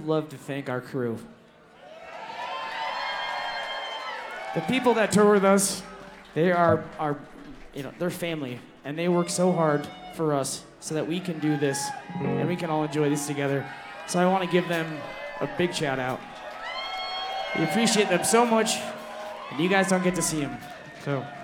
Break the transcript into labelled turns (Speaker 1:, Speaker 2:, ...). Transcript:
Speaker 1: love to thank our crew. The people that tour with us, they are they're family, and they work so hard for us so that we can do this and we can all enjoy this together. So I want to give them a big shout out. We appreciate them so much, and you guys don't get to see them. So